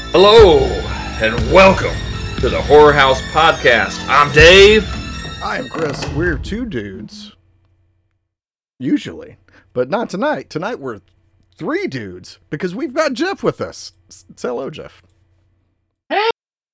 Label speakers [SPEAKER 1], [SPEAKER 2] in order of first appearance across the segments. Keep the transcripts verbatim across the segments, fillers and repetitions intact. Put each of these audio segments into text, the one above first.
[SPEAKER 1] Hello, and welcome to the Horror House Podcast. I'm Dave.
[SPEAKER 2] I'm Chris. We're two dudes. Usually. But not tonight. Tonight we're three dudes because we've got Jeff with us. Say hello, Jeff.
[SPEAKER 3] Hey.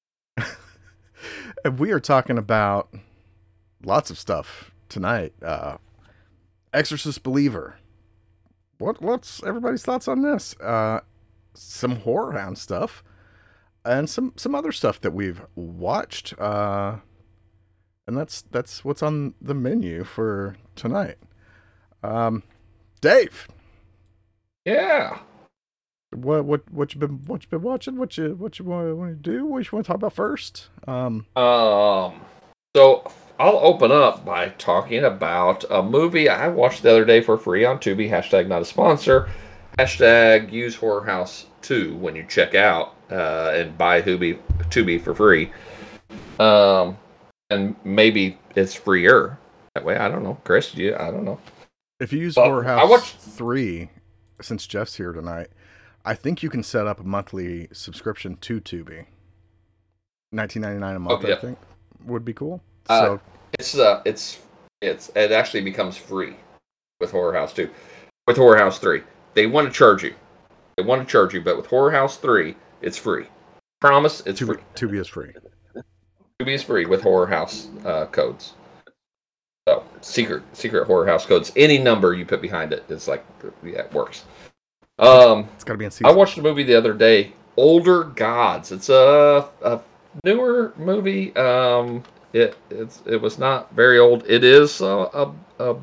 [SPEAKER 2] And we are talking about lots of stuff tonight. Uh, Exorcist Believer. What? What's everybody's thoughts on this? Uh, some horror hound stuff. And some, some other stuff that we've watched. Uh, and that's that's what's on the menu for tonight. Um, Dave.
[SPEAKER 1] Yeah.
[SPEAKER 2] What what what you been what you been watching? What you what you want to do? What you want to talk about first? Um.
[SPEAKER 1] Um. So I'll open up by talking about a movie I watched the other day for free on Tubi. Hashtag not a sponsor. Hashtag use Horror House two when you check out uh, and buy Tubi Tubi for free. Um, and maybe it's freer that way. I don't know, Chris. You, I don't know.
[SPEAKER 2] If you use
[SPEAKER 1] Uh,
[SPEAKER 2] Horror
[SPEAKER 1] I
[SPEAKER 2] House
[SPEAKER 1] watched-
[SPEAKER 2] three, since Jeff's here tonight, I think you can set up a monthly subscription to Tubi. nineteen ninety-nine a month,
[SPEAKER 1] Oh, yeah.
[SPEAKER 2] I think, would be cool.
[SPEAKER 1] Uh,
[SPEAKER 2] So
[SPEAKER 1] It's uh, it's it's it actually becomes free with Horror House two. With Horror House three, they want to charge you. They want to charge you, but with Horror House three, it's free. Promise, it's
[SPEAKER 2] Tubi,
[SPEAKER 1] free.
[SPEAKER 2] Tubi is free.
[SPEAKER 1] Tubi is free with Horror House uh, codes. So secret secret Horror House codes. Any number you put behind it, it's like yeah, it works. Um,
[SPEAKER 2] It's got to be in season.
[SPEAKER 1] I watched a movie the other day, Older Gods. It's a, a newer movie. Um, it it's it was not very old. It is a, a, a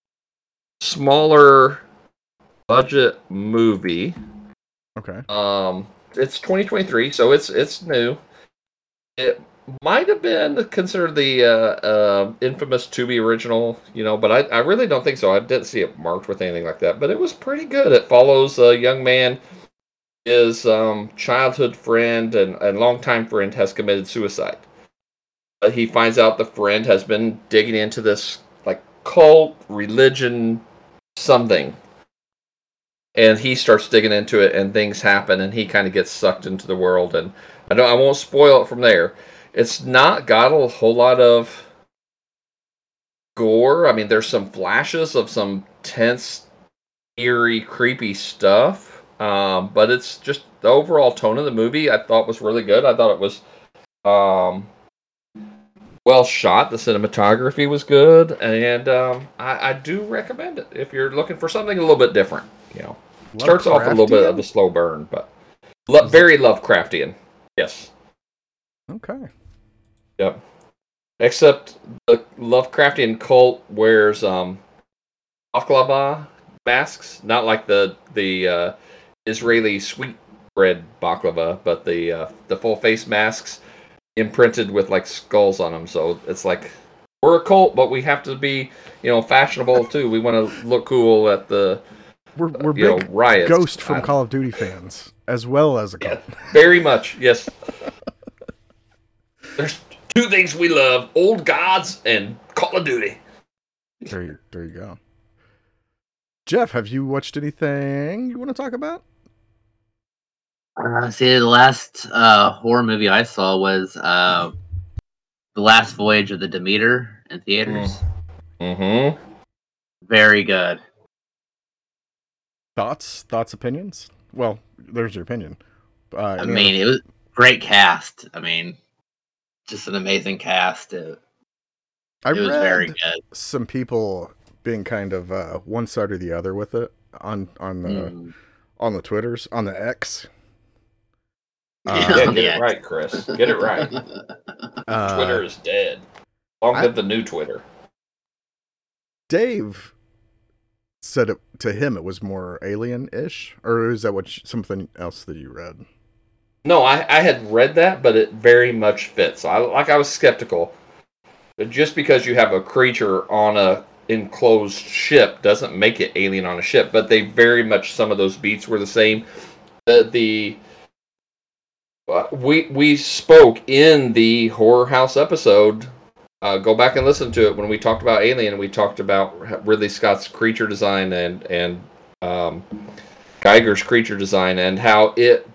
[SPEAKER 1] smaller budget movie.
[SPEAKER 2] Okay.
[SPEAKER 1] Um, it's twenty twenty-three, so it's it's new. It might have been considered the uh, uh, infamous Tubi original, you know, but I, I really don't think so. I didn't see it marked with anything like that, but it was pretty good. It follows a young man, his um, childhood friend and, and longtime friend has committed suicide. Uh, he finds out the friend has been digging into this like cult, religion, something. And he starts digging into it, and things happen, and he kind of gets sucked into the world. And I don't, I won't spoil it from there. It's not got a whole lot of gore. I mean, there's some flashes of some tense, eerie, creepy stuff. Um, but it's just the overall tone of the movie I thought was really good. I thought it was um, well shot. The cinematography was good, and um, I, I do recommend it if you're looking for something a little bit different. You know, starts off a little bit of a slow burn, but lo- very Lovecraftian. Yes.
[SPEAKER 2] Okay.
[SPEAKER 1] Yep. Except the Lovecraftian cult wears um, baklava masks, not like the the uh, Israeli sweetbread baklava, but the uh, the full face masks imprinted with like skulls on them. So it's like we're a cult, but we have to be, you know, fashionable too. We want to look cool at the
[SPEAKER 2] We're we're
[SPEAKER 1] you
[SPEAKER 2] big
[SPEAKER 1] know, riots.
[SPEAKER 2] Ghost from
[SPEAKER 1] I-
[SPEAKER 2] Call of Duty fans, as well as a
[SPEAKER 1] Yeah,
[SPEAKER 2] cult.
[SPEAKER 1] very much. Yes. There's two things we love: old gods and Call of Duty.
[SPEAKER 2] There you, there you go. Jeff, have you watched anything you want to talk about?
[SPEAKER 3] Uh, see, the last uh, horror movie I saw was uh, The Last Voyage of the Demeter in theaters.
[SPEAKER 1] Mm-hmm.
[SPEAKER 3] Very good.
[SPEAKER 2] Thoughts, thoughts, opinions? Well, there's your opinion. Uh,
[SPEAKER 3] I
[SPEAKER 2] any
[SPEAKER 3] mean,
[SPEAKER 2] other-
[SPEAKER 3] it was great cast. I mean, just an amazing cast. It,
[SPEAKER 2] I
[SPEAKER 3] it was
[SPEAKER 2] read
[SPEAKER 3] very good.
[SPEAKER 2] some people being kind of uh, one side or the other with it on on the
[SPEAKER 3] Mm.
[SPEAKER 2] on the Twitters, on the X.
[SPEAKER 3] Yeah,
[SPEAKER 2] Uh,
[SPEAKER 1] Yeah,
[SPEAKER 3] on
[SPEAKER 1] get
[SPEAKER 3] the
[SPEAKER 1] it right, Chris. Get it right.
[SPEAKER 2] uh,
[SPEAKER 1] Twitter is dead. Long
[SPEAKER 2] I-
[SPEAKER 1] live the new Twitter.
[SPEAKER 2] Dave said it to him. It was more alien-ish, or is that what you, something else that you read?
[SPEAKER 1] No, I, I had read that, but it very much fits. I like I was skeptical. But just because you have a creature on a enclosed ship doesn't make it alien on a ship. But they very much, some of those beats were the same. The the uh, we we spoke in the Horror House episode. Uh, go back and listen to it when we talked about Alien. We talked about Ridley Scott's creature design and and um, Geiger's creature design and how it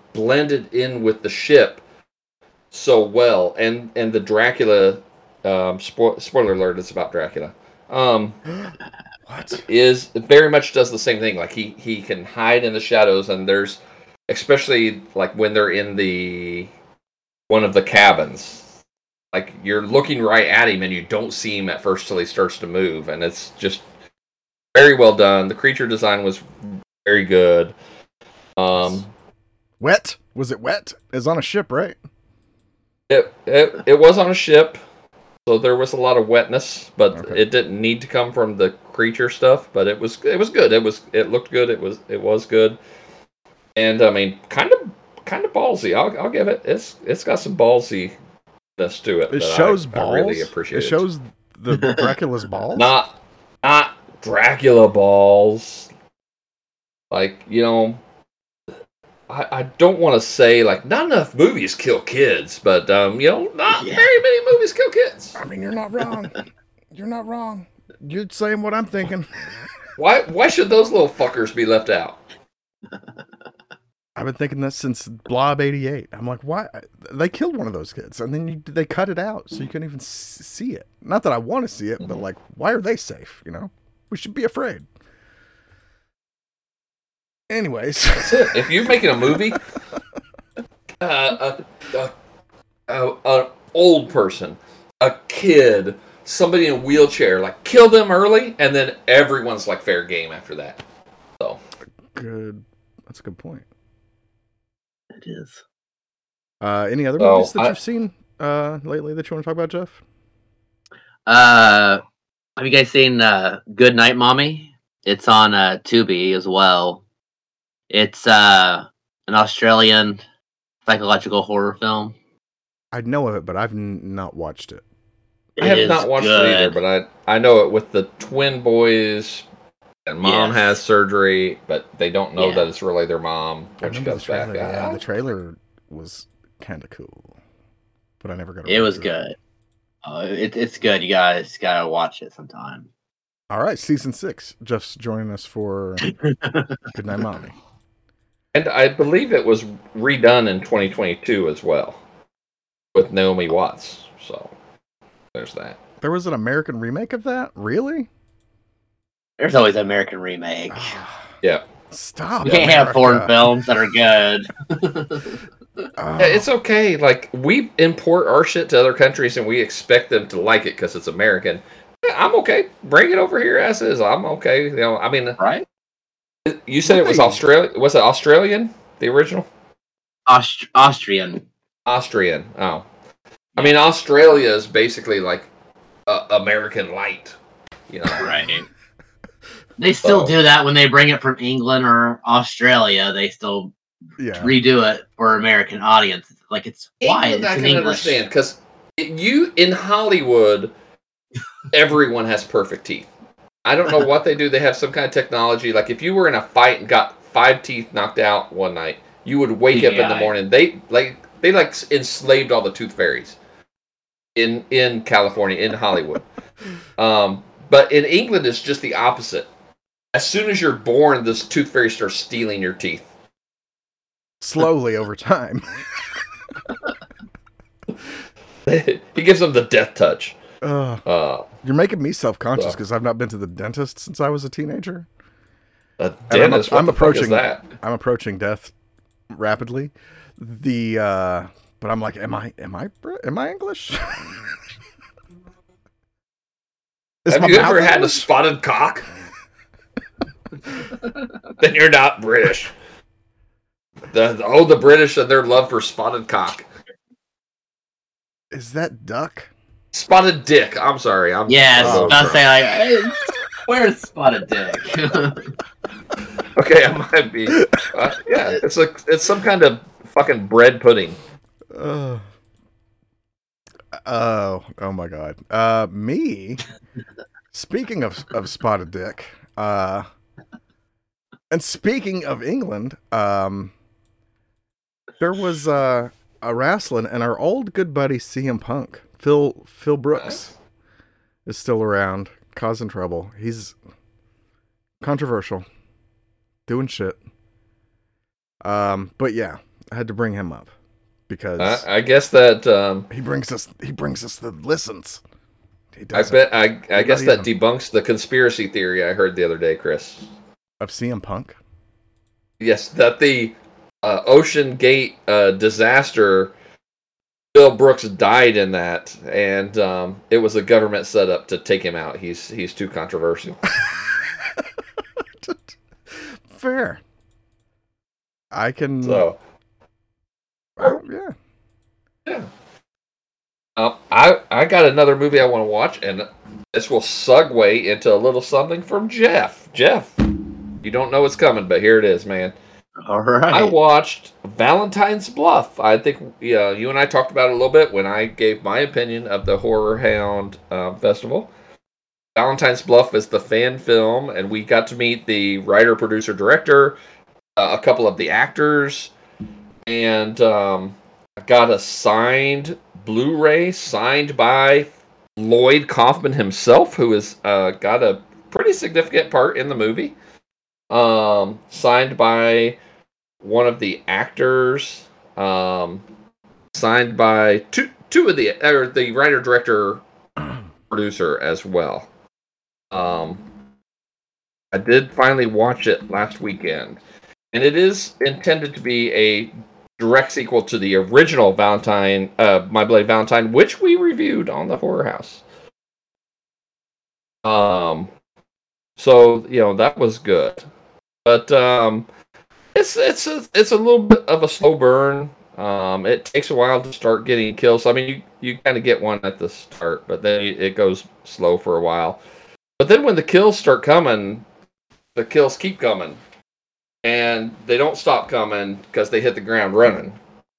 [SPEAKER 1] blended in with the ship so well, and and the Dracula, um, spo- spoiler alert, it's about Dracula. Um,
[SPEAKER 2] What?
[SPEAKER 1] is very much does the same thing. Like he he can hide in the shadows, and there's especially like when they're in the one of the cabins, like you're looking right at him and you don't see him at first till he starts to move, and it's just very well done. The creature design was very good. Um,
[SPEAKER 2] Wet? Was it wet? It's on a ship, right?
[SPEAKER 1] it it it was on a ship, so there was a lot of wetness, but
[SPEAKER 2] Okay.
[SPEAKER 1] it didn't need to come from the creature stuff. But it was it was good. It was it looked good. It was it was good, and I mean, kind of kind of ballsy. I'll I'll give it. It's it's got some ballsiness to it.
[SPEAKER 2] It
[SPEAKER 1] that
[SPEAKER 2] shows
[SPEAKER 1] I,
[SPEAKER 2] balls.
[SPEAKER 1] I really appreciate.
[SPEAKER 2] It shows the Dracula's balls.
[SPEAKER 1] Not not Dracula balls. Like, you know, I, I don't want to say like not enough movies kill kids, but um, you know, not
[SPEAKER 3] Yeah.
[SPEAKER 1] very many movies kill kids.
[SPEAKER 2] I mean, you're not wrong. You're not wrong. You're saying what I'm thinking.
[SPEAKER 1] Why why should those little fuckers be left out?
[SPEAKER 2] I've been thinking that since Blob eighty-eight. I'm like, why? They killed one of those kids, and then you, they cut it out so you couldn't even s- see it. Not that I want to see it, but like, why are they safe? You know, we should be afraid. Anyways,
[SPEAKER 1] That's it. If you're making a movie, uh, a, a, a, an old person, a kid, somebody in a wheelchair, like kill them early, and then everyone's like fair game after that. So
[SPEAKER 2] good. That's a good point.
[SPEAKER 3] It is.
[SPEAKER 2] Uh, any other
[SPEAKER 1] So,
[SPEAKER 2] movies that
[SPEAKER 1] I-
[SPEAKER 2] you've seen uh, lately that you want to talk about, Jeff?
[SPEAKER 3] Uh, have you guys seen uh, Good Night, Mommy? It's on uh, Tubi as well. It's uh, an Australian psychological horror film.
[SPEAKER 2] I know of it, but I've n- not watched it.
[SPEAKER 1] I have
[SPEAKER 3] It is
[SPEAKER 1] not watched
[SPEAKER 3] good.
[SPEAKER 1] it either, but I I know it with the twin boys, and mom
[SPEAKER 3] Yes.
[SPEAKER 1] has surgery, but they don't know
[SPEAKER 3] Yeah.
[SPEAKER 1] that it's really their mom
[SPEAKER 2] I
[SPEAKER 1] when she
[SPEAKER 2] remember the
[SPEAKER 1] comes back.
[SPEAKER 2] trailer. Yeah,
[SPEAKER 1] Ah.
[SPEAKER 2] the trailer was kind of cool, but I never got.
[SPEAKER 3] It
[SPEAKER 2] around
[SPEAKER 3] was
[SPEAKER 2] to
[SPEAKER 3] good. Uh, it, it's good. You guys gotta watch it sometime.
[SPEAKER 2] All right, season six. Jeff's joining us for Good Night, Mommy.
[SPEAKER 1] And I believe it was redone in twenty twenty-two as well, with Naomi Watts. So there's that.
[SPEAKER 2] There was an American remake of that? Really?
[SPEAKER 3] There's always an American remake.
[SPEAKER 1] Yeah.
[SPEAKER 2] Stop.
[SPEAKER 3] You can't have foreign
[SPEAKER 2] America.
[SPEAKER 3] films that are good.
[SPEAKER 2] Oh,
[SPEAKER 1] Yeah, it's okay. Like, we import our shit to other countries and we expect them to like it because it's American. Yeah, I'm okay. Bring it over here as is. I'm okay. You know, I mean,
[SPEAKER 3] Right?
[SPEAKER 1] you said it was
[SPEAKER 2] Right.
[SPEAKER 1] Australia. Was it Australian? The original?
[SPEAKER 3] Aust- Austrian.
[SPEAKER 1] Austrian. Oh, I mean, Australia is basically like uh, American light. You know,
[SPEAKER 3] Right. They still
[SPEAKER 1] So-
[SPEAKER 3] do that when they bring it from England or Australia. They still
[SPEAKER 2] yeah.
[SPEAKER 3] redo it for American audience. Like it's why
[SPEAKER 1] England,
[SPEAKER 3] it's
[SPEAKER 1] I
[SPEAKER 3] in
[SPEAKER 1] can
[SPEAKER 3] English.
[SPEAKER 1] understand because you in Hollywood, everyone has perfect teeth. I don't know what they do. They have some kind of technology. Like if you were in a fight and got five teeth knocked out one night, you would wake up in the
[SPEAKER 3] Yeah.
[SPEAKER 1] morning. They like they like enslaved all the tooth fairies in in California, in Hollywood. um, but in England, it's just the opposite. As soon as you're born, this tooth fairy starts stealing your teeth.
[SPEAKER 2] Slowly over time.
[SPEAKER 1] He gives them the death touch.
[SPEAKER 2] Ugh.
[SPEAKER 1] Uh,
[SPEAKER 2] You're making me self-conscious
[SPEAKER 1] So.
[SPEAKER 2] because I've not been to the dentist since I was a teenager.
[SPEAKER 1] a
[SPEAKER 2] And I'm,
[SPEAKER 1] dentist.
[SPEAKER 2] I'm
[SPEAKER 1] what the fuck is
[SPEAKER 2] approaching
[SPEAKER 1] that?
[SPEAKER 2] I'm approaching death rapidly. The uh but I'm like, am I am I Brit- am I English? Is
[SPEAKER 1] Have
[SPEAKER 2] my
[SPEAKER 1] you
[SPEAKER 2] mouth
[SPEAKER 1] ever had a
[SPEAKER 2] English?
[SPEAKER 1] spotted cock? Then you're not British. The, oh, the British and their love for spotted cock.
[SPEAKER 2] Is that duck?
[SPEAKER 1] Spotted dick. I'm sorry. I'm
[SPEAKER 3] Yes,
[SPEAKER 2] Oh,
[SPEAKER 3] I was
[SPEAKER 2] okay.
[SPEAKER 3] saying like, hey, where's Spotted Dick?
[SPEAKER 1] Okay, I might be. Uh, yeah, it's like it's some kind of fucking bread pudding.
[SPEAKER 2] Uh, oh, oh my god. Uh, me. Speaking of of spotted dick, uh, and speaking of England, um, there was uh, a wrestling, and our old good buddy C M Punk, Phil Phil Brooks, is still around, causing trouble. He's controversial, doing shit. Um, but yeah, I had to bring him up because
[SPEAKER 1] I, I guess that um,
[SPEAKER 2] he brings us he brings us the listens. He
[SPEAKER 1] I
[SPEAKER 2] does
[SPEAKER 1] bet I I guess
[SPEAKER 2] Not
[SPEAKER 1] that
[SPEAKER 2] even.
[SPEAKER 1] debunks the conspiracy theory I heard the other day, Chris.
[SPEAKER 2] of C M Punk.
[SPEAKER 1] Yes, that the uh, Ocean Gate uh, disaster, Bill Brooks died in that, and um, it was a government setup to take him out. He's he's too controversial.
[SPEAKER 2] Fair. I can.
[SPEAKER 1] So
[SPEAKER 2] Well, yeah.
[SPEAKER 1] yeah, um, I I got another movie I want to watch, and this will segue into a little something from Jeff. Jeff, you don't know what's coming, but here it is, man.
[SPEAKER 3] All right.
[SPEAKER 1] I watched Valentine's Bluff. I think yeah, you and I talked about it a little bit when I gave my opinion of the Horror Hound uh, Festival. Valentine's Bluff is the fan film, and we got to meet the writer, producer, director, uh, a couple of the actors, and um, I got a signed Blu-ray signed by Lloyd Kaufman himself, who has uh, got a pretty significant part in the movie. Um, signed by one of the actors, um, signed by two two of the or the writer, director, producer as well. Um, I did finally watch it last weekend, and it is intended to be a direct sequel to the original Valentine, uh, My Bloody Valentine, which we reviewed on the Horror House. Um, so you know that was good, but um, it's it's a, it's a little bit of a slow burn. Um, it takes a while to start getting kills. I mean, you, you kind of get one at the start, but then it goes slow for a while. But then when the kills start coming, the kills keep coming, and they don't stop coming because they hit the ground running.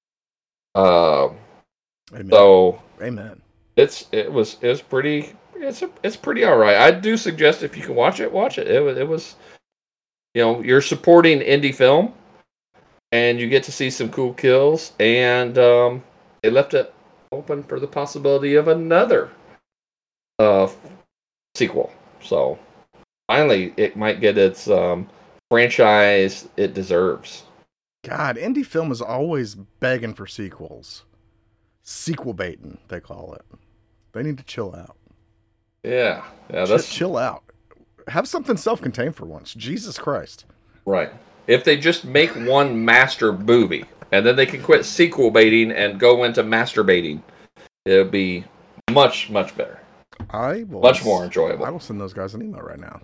[SPEAKER 1] Uh,
[SPEAKER 2] Amen.
[SPEAKER 1] so
[SPEAKER 2] Amen.
[SPEAKER 1] it's it was it was pretty it's a, it's pretty all right. I do suggest if you can watch it, watch it. It was it was you know you're supporting indie film, and you get to see some cool kills, and um, they left it open for the possibility of another uh, sequel. So finally, it might get its um, franchise it deserves.
[SPEAKER 2] God, indie film is always begging for sequels. Sequel baiting, they call it. They need to chill out.
[SPEAKER 1] Yeah, yeah,
[SPEAKER 2] Ch-
[SPEAKER 1] that's
[SPEAKER 2] chill out. Have something self-contained for once. Jesus Christ.
[SPEAKER 1] right. If they just make one master movie, and then they can quit sequel baiting and go into masturbating, it'll be much, much better.
[SPEAKER 2] I will
[SPEAKER 1] Much more enjoyable.
[SPEAKER 2] I will send those guys an email right now.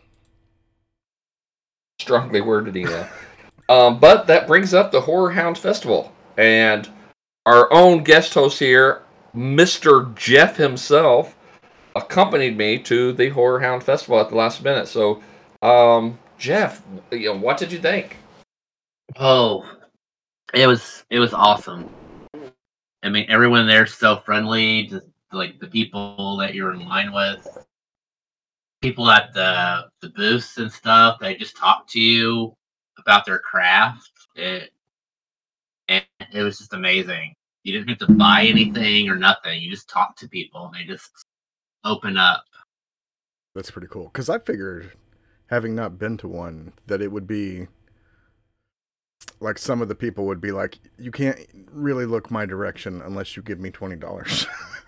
[SPEAKER 1] Strongly worded email. um, but that brings up the Horror Hound Festival. And our own guest host here, Mister Jeff himself, accompanied me to the Horror Hound Festival at the last minute. So, um, Jeff, you know, what did you think?
[SPEAKER 3] Oh, it was it was awesome. I mean, everyone there's so friendly. Just like the people that you're in line with, people at the the booths and stuff. They just talk to you about their craft. It and it was just amazing. You didn't have to buy anything or nothing. You just talk to people, and they just open up.
[SPEAKER 2] That's pretty cool. Because I figured, having not been to one, that it would be like some of the people would be like, you can't really look my direction unless you give me twenty dollars.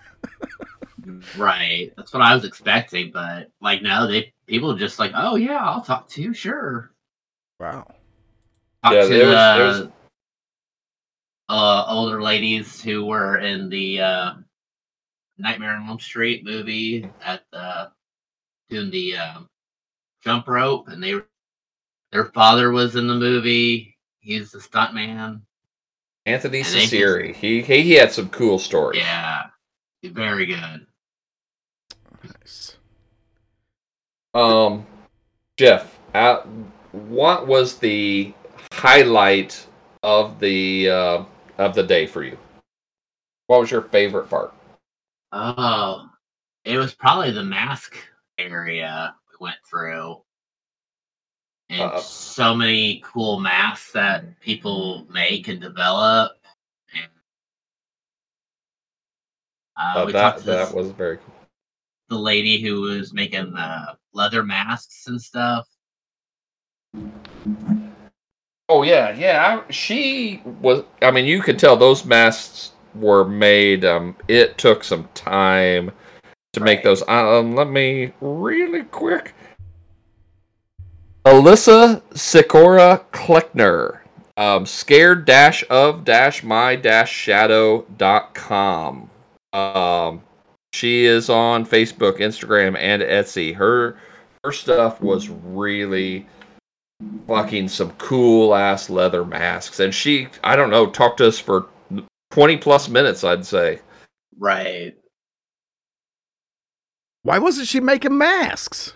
[SPEAKER 3] Right. That's what I was expecting, but like no, they people just like, oh yeah, I'll talk to you, sure.
[SPEAKER 2] Wow.
[SPEAKER 3] Talk
[SPEAKER 1] Yeah,
[SPEAKER 3] to
[SPEAKER 1] it was-
[SPEAKER 3] uh,
[SPEAKER 1] it was-
[SPEAKER 3] uh, older ladies who were in the uh, Nightmare on Elm Street movie at the doing the um, jump rope, and they their father was in the movie. He's the stuntman.
[SPEAKER 1] Anthony
[SPEAKER 3] And they just-
[SPEAKER 1] Ciceri. He, he he had some cool stories.
[SPEAKER 3] Yeah, very good.
[SPEAKER 2] Nice.
[SPEAKER 1] Um, Jeff, uh, what was the highlight of the uh, of the day for you? What was your favorite part?
[SPEAKER 3] Oh, it was probably the mask area we went through. And
[SPEAKER 1] Uh,
[SPEAKER 3] so many cool masks that people make and develop. And, uh,
[SPEAKER 1] Uh,
[SPEAKER 3] we
[SPEAKER 1] that
[SPEAKER 3] talked to this,
[SPEAKER 1] that was very cool.
[SPEAKER 3] the lady who was making the leather masks and stuff.
[SPEAKER 1] Oh yeah, yeah. I, she was. I mean, you could tell those masks were made. Um, it took some time to make
[SPEAKER 3] Right.
[SPEAKER 1] those. Um, let me really quick. Alyssa Sikora Kleckner. Um, scared dash of dash my dash shadow dot com. Um, she is on Facebook, Instagram, and Etsy. Her her stuff was really fucking some cool ass leather masks, and she, I don't know, talked to us for twenty plus minutes, I'd say.
[SPEAKER 3] Right.
[SPEAKER 2] Why wasn't she making masks?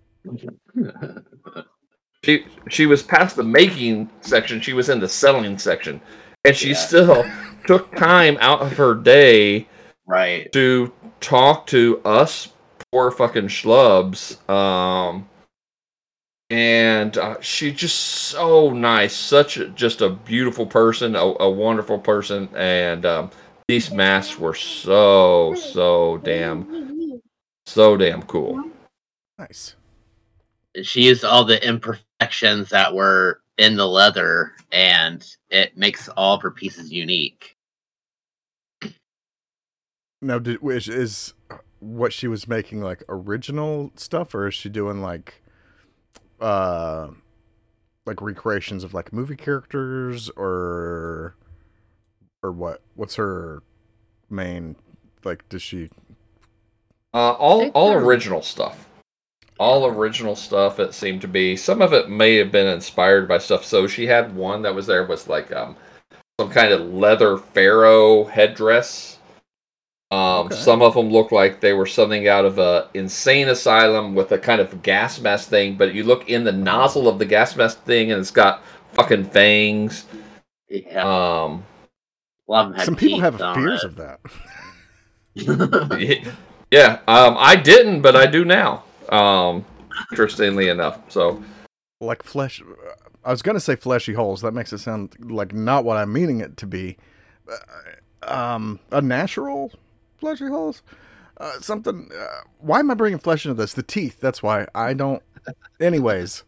[SPEAKER 1] She she was past the making section. She was in the selling section, and she
[SPEAKER 3] Yeah.
[SPEAKER 1] still took time out of her day
[SPEAKER 3] Right.
[SPEAKER 1] to talk to us poor fucking schlubs. Um, and uh, she's just so nice, such a, just a beautiful person, a, a wonderful person, and um, these masks were so so damn so damn cool.
[SPEAKER 2] Nice.
[SPEAKER 3] She used all the imperfections that were in the leather, and it makes all of her pieces unique.
[SPEAKER 2] Now, did, is, is what she was making like original stuff, or is she doing like, uh, like recreations of like movie characters, or, or what? What's her main, like? Does she?
[SPEAKER 1] Uh, all all original stuff. All original stuff. It seemed to be. Some of it may have been inspired by stuff. So she had one that was there was like um, some kind of leather pharaoh headdress. Um,
[SPEAKER 2] Okay.
[SPEAKER 1] Some of them look like they were something out of a insane asylum with a kind of gas mask thing. But you look in the nozzle of the gas mask thing, and it's got fucking fangs.
[SPEAKER 3] Yeah.
[SPEAKER 1] Um,
[SPEAKER 3] A lot of them had
[SPEAKER 2] Some people
[SPEAKER 3] teeth
[SPEAKER 2] have
[SPEAKER 3] on
[SPEAKER 2] fears
[SPEAKER 3] it.
[SPEAKER 2] of that.
[SPEAKER 1] yeah. Um, I didn't, but I do now. Um, interestingly enough. So.
[SPEAKER 2] Like flesh. I was gonna say fleshy holes. That makes it sound like not what I'm meaning it to be. Uh, um, a natural fleshy holes. Uh, something. Uh, why am I bringing flesh into this? The teeth. That's why I don't. Anyways,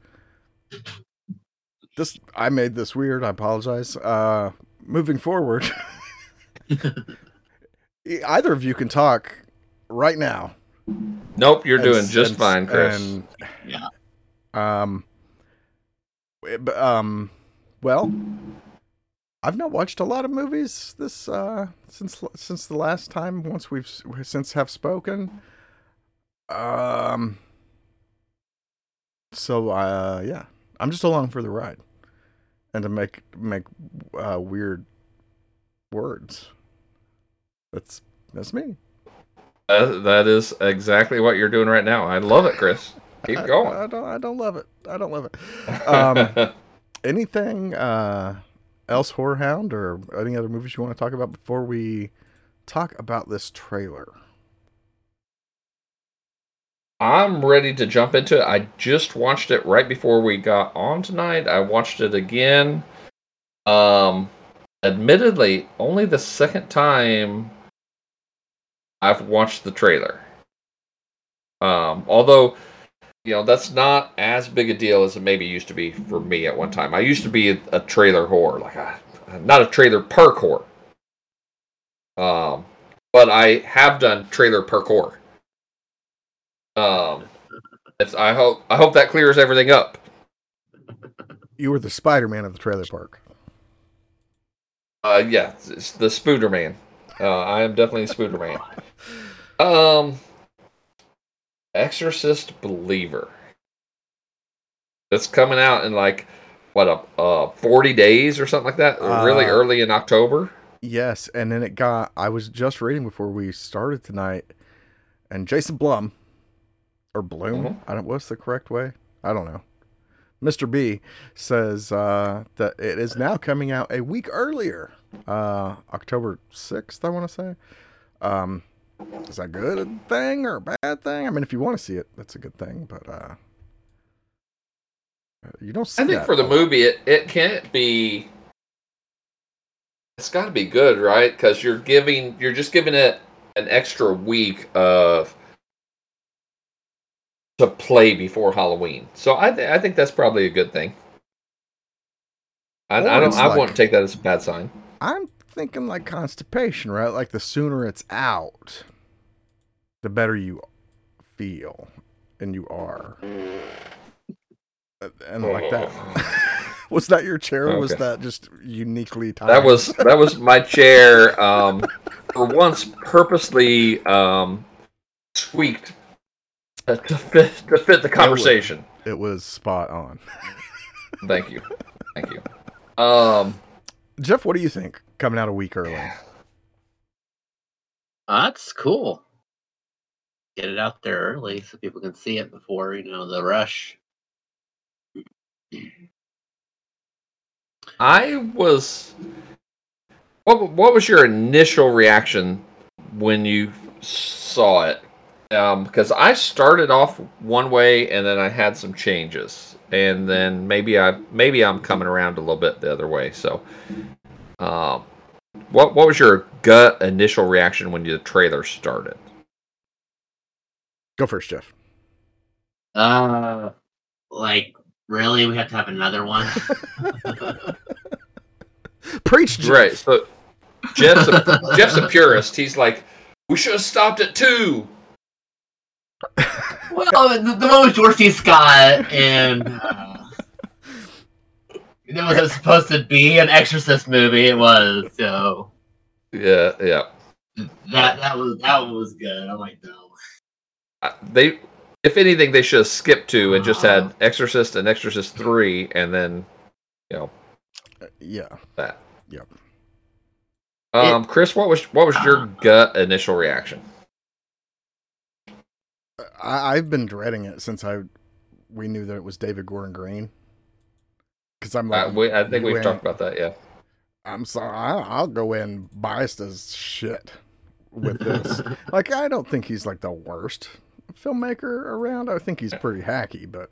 [SPEAKER 2] this I made this weird. I apologize. Uh, moving forward, either of you can talk right now.
[SPEAKER 1] Nope, you're
[SPEAKER 2] And
[SPEAKER 1] doing
[SPEAKER 2] s-
[SPEAKER 1] just
[SPEAKER 2] and s-
[SPEAKER 1] fine, Chris.
[SPEAKER 2] And
[SPEAKER 3] Yeah.
[SPEAKER 2] um, eh, b- um, well, I've not watched a lot of movies this uh since since the last time once we've s- since have spoken. Um, so uh, yeah, I'm just along for the ride, and to make make uh, weird words. That's that's me.
[SPEAKER 1] Uh, that is exactly what you're doing right now. I love it, Chris. Keep
[SPEAKER 2] I,
[SPEAKER 1] going.
[SPEAKER 2] I don't I don't love it. I don't love it. Um, anything uh else, Horrorhound, or any other movies you want to talk about before we talk about this trailer?
[SPEAKER 1] I'm ready to jump into it. I just watched it right before we got on tonight. I watched it again. Um, admittedly, only the second time I've watched the trailer. Um, although, you know, that's not as big a deal as it maybe used to be for me at one time. I used to be a, a trailer whore, like a, not a trailer park whore. Um, but I have done trailer parkour. Um, it's, I hope I hope that clears everything up.
[SPEAKER 2] You were the Spider-Man of the trailer park.
[SPEAKER 1] Uh, yeah, it's the Spooder Man. Uh, I am definitely the Spooder Man. Um, Exorcist Believer. It's coming out in like what a uh, forty days or something like that. Really
[SPEAKER 2] Uh,
[SPEAKER 1] early in October.
[SPEAKER 2] Yes, and then it got. I was just reading before we started tonight, and Jason Blum, or Bloom,
[SPEAKER 1] Mhm.
[SPEAKER 2] I don't. What's the correct way? I don't know. Mister B says uh, that it is now coming out a week earlier, uh, October sixth. I want to say. Um, is that good a thing or a bad thing? I mean, if you want to see it, that's a good thing. But uh, you don't see
[SPEAKER 1] I think
[SPEAKER 2] that
[SPEAKER 1] for the
[SPEAKER 2] a lot.
[SPEAKER 1] movie, it, it can't be. It's got to be good, right? Because you're giving, you're just giving it an extra week of to play before Halloween. So I, th- I think that's probably a good thing. I,
[SPEAKER 2] Or
[SPEAKER 1] I don't.
[SPEAKER 2] it's
[SPEAKER 1] I
[SPEAKER 2] like-
[SPEAKER 1] wouldn't take that as a bad sign.
[SPEAKER 2] I'm thinking like constipation, right? Like the sooner it's out, the better you feel and you are. And like that. Was that your chair or was
[SPEAKER 1] Okay.
[SPEAKER 2] that just uniquely timed?
[SPEAKER 1] That was that was my chair. Um, for once, purposely um, tweaked to fit to fit the conversation.
[SPEAKER 2] It was spot on.
[SPEAKER 1] Thank you, thank you. Um,
[SPEAKER 2] Jeff, what do you think coming out a week early?
[SPEAKER 3] Uh, that's cool. Get it out there early so people can see it before, you know, the rush.
[SPEAKER 1] I was. What what was your initial reaction when you saw it? Um, because I started off one way and then I had some changes, and then maybe I maybe I'm coming around a little bit the other way. So, um, what what was your gut initial reaction when the trailer started?
[SPEAKER 2] Go first, Jeff.
[SPEAKER 3] Uh, like, really? We have to have another one?
[SPEAKER 2] Preach, Jeff.
[SPEAKER 1] Right. So Jeff's a, Jeff's a purist. He's like, we should have stopped at two.
[SPEAKER 3] Well, the, the one with George C. Scott and uh, it was supposed to be an Exorcist movie. It was, so
[SPEAKER 1] Yeah, yeah.
[SPEAKER 3] that that was that one was good. I'm like, no.
[SPEAKER 1] Uh, They, if anything, they should have skipped two and just had Exorcist and Exorcist three, and then, you know,
[SPEAKER 2] Uh, yeah.
[SPEAKER 1] that.
[SPEAKER 2] Yep.
[SPEAKER 1] Um, Chris, what was what was your gut initial reaction?
[SPEAKER 2] I, I've been dreading it since I we knew that it was David Gordon Green. Because I'm like,
[SPEAKER 1] Uh, we, I think
[SPEAKER 2] you
[SPEAKER 1] we've
[SPEAKER 2] ain't-
[SPEAKER 1] talked about that. Yeah.
[SPEAKER 2] I'm sorry, I, I'll go in biased as shit with this. Like, I don't think he's like the worst filmmaker around. I think he's pretty hacky, but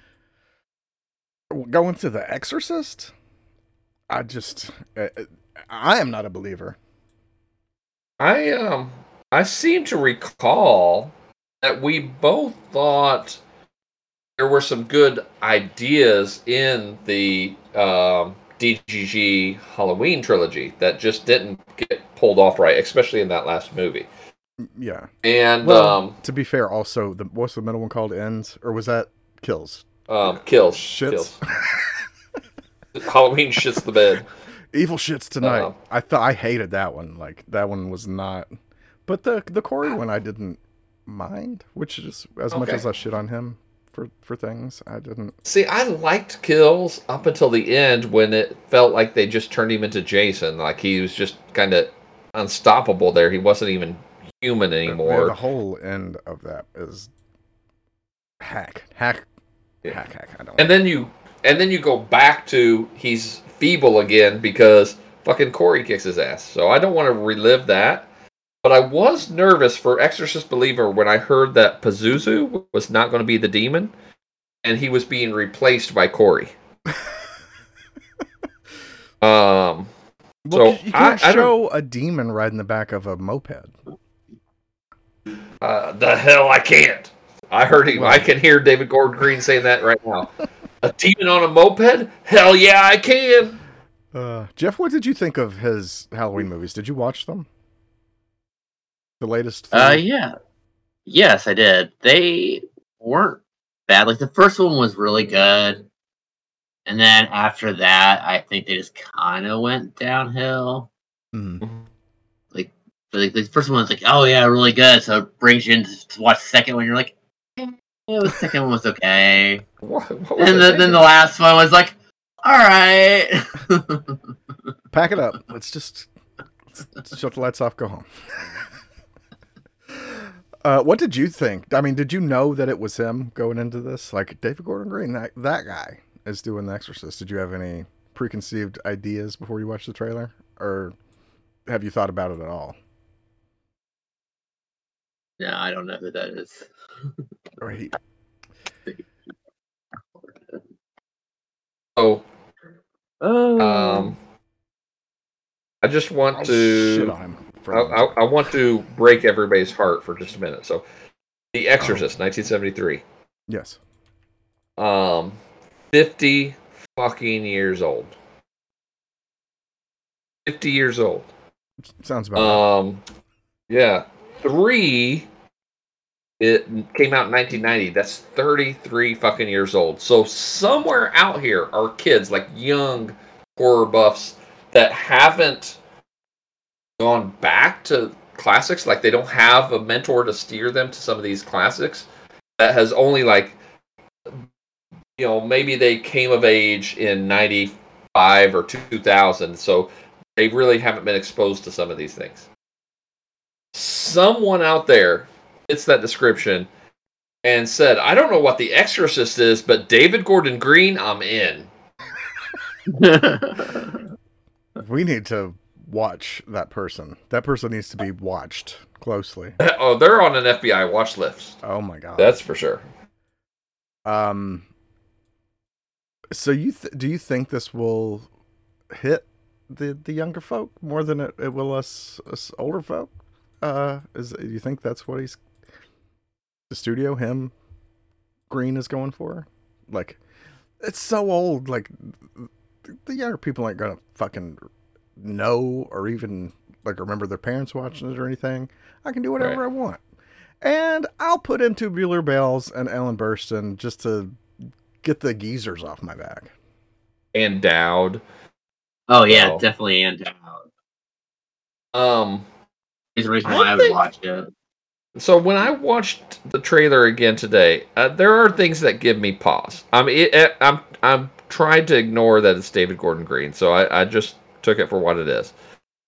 [SPEAKER 2] going to The Exorcist, I just, uh, I am not a believer.
[SPEAKER 1] I um I seem to recall that we both thought there were some good ideas in the um, D G G Halloween trilogy that just didn't get pulled off right, especially in that last movie.
[SPEAKER 2] Yeah.
[SPEAKER 1] And
[SPEAKER 2] Well,
[SPEAKER 1] um,
[SPEAKER 2] to be fair, also, the what's the middle one called? Ends? Or was that Kills?
[SPEAKER 1] um, kills,
[SPEAKER 2] Shits.
[SPEAKER 1] kills. Halloween shits the bed.
[SPEAKER 2] Evil Shits Tonight.
[SPEAKER 1] Uh-oh.
[SPEAKER 2] I thought I hated that one. Like, that one was not. But the the Corey one I didn't mind, which is as much
[SPEAKER 1] Okay.
[SPEAKER 2] as I shit on him for for things, I didn't.
[SPEAKER 1] See, I liked Kills up until the end when it felt like they just turned him into Jason. Like he was just kind of unstoppable there. He wasn't even human
[SPEAKER 2] The,
[SPEAKER 1] anymore.
[SPEAKER 2] the whole end of that is hack, hack,
[SPEAKER 1] Yeah.
[SPEAKER 2] hack, hack. I don't.
[SPEAKER 1] And then you and then you go back to he's feeble again because fucking Corey kicks his ass. So I don't want to relive that. But I was nervous for Exorcist Believer when I heard that Pazuzu was not going to be the demon and he was being replaced by Corey. um
[SPEAKER 2] well,
[SPEAKER 1] so
[SPEAKER 2] you
[SPEAKER 1] I-
[SPEAKER 2] can't
[SPEAKER 1] I don't-
[SPEAKER 2] show a demon riding the back of a moped.
[SPEAKER 1] uh, the hell I can't. I heard him.
[SPEAKER 2] Well-
[SPEAKER 1] I can hear David Gordon Green saying that right now. A demon on a moped? Hell yeah, I can.
[SPEAKER 2] Uh, Jeff, what did you think of his Halloween movies? Did you watch them? The latest.
[SPEAKER 3] Uh,
[SPEAKER 2] three?
[SPEAKER 3] yeah. Yes, I did. They weren't bad. Like the first one was really good, and then after that, I think they just kind of went downhill.
[SPEAKER 2] Mhm.
[SPEAKER 3] Like, like the first one was like, oh yeah, really good. So it brings you in to to watch the second one. You're like, eh, the second one was okay,
[SPEAKER 1] What, what was
[SPEAKER 3] and
[SPEAKER 1] I
[SPEAKER 3] then, then
[SPEAKER 1] thinking?
[SPEAKER 3] the last one was like, all right.
[SPEAKER 2] Pack it up. Let's just let's, let's shut the lights off. Go home. Uh, what did you think? I mean, did you know that it was him going into this? Like David Gordon Green, that that guy is doing The Exorcist. Did you have any preconceived ideas before you watched the trailer, or have you thought about it at all?
[SPEAKER 3] No, I don't know who that is.
[SPEAKER 2] Or he,
[SPEAKER 1] So,
[SPEAKER 3] Oh,
[SPEAKER 1] um, I just want
[SPEAKER 2] I'll
[SPEAKER 1] to.
[SPEAKER 2] shit on him.
[SPEAKER 1] I,
[SPEAKER 2] For
[SPEAKER 1] I, I want to break everybody's heart for just a minute. So, The Exorcist, nineteen seventy-three.
[SPEAKER 2] yes.
[SPEAKER 1] Um, fifty fucking years old. fifty years old.
[SPEAKER 2] Sounds about right.
[SPEAKER 1] Um, yeah. Three, it came out in nineteen ninety. That's thirty-three fucking years old. So somewhere out here are kids, like young horror buffs, that haven't gone back to classics. Like they don't have a mentor to steer them to some of these classics. That has only like, you know, maybe they came of age in ninety-five or two thousand. So they really haven't been exposed to some of these things. Someone out there fits that description and said, I don't know what The Exorcist is, but David Gordon Green, I'm in.
[SPEAKER 2] We need to watch that person. That person needs to be watched closely.
[SPEAKER 1] Oh, they're on an F B I watch list.
[SPEAKER 2] Oh my god.
[SPEAKER 1] That's for sure.
[SPEAKER 2] Um so you th- do you think this will hit the the younger folk more than it, it will us, us older folk? Uh, is do you think that's what he's the studio him Green is going for? Like, it's so old. Like, the younger people ain't gonna fucking know or even like remember their parents watching it or anything. I can do whatever
[SPEAKER 1] Right.
[SPEAKER 2] I want, and I'll put in Tubular Bells and Ellen Burstyn just to get the geezers off my back.
[SPEAKER 1] And Dowd.
[SPEAKER 3] Oh yeah,
[SPEAKER 1] So,
[SPEAKER 3] definitely and
[SPEAKER 1] Um.
[SPEAKER 3] He's the reason
[SPEAKER 1] I
[SPEAKER 3] why I would
[SPEAKER 1] think-
[SPEAKER 3] watch it.
[SPEAKER 1] So when I watched the trailer again today, uh, there are things that give me pause. I'm it, it, I'm I'm trying to ignore that it's David Gordon Green, so I, I just took it for what it is.